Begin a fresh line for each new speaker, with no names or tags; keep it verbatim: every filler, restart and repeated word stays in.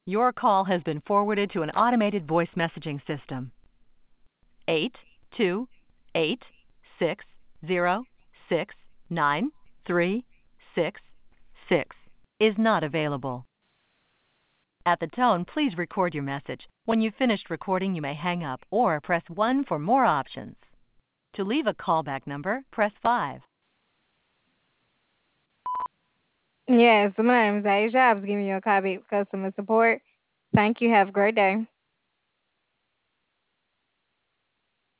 Your call has been forwarded to an automated voice messaging system. Eight two eight six zero six nine three six six is not available. At the tone, please record your message. When you've finished recording, you may hang up or press one for more options. To leave a callback number, press five.
Yes, my name is Asia. I was giving you a copy of customer support. Thank you. Have a great day.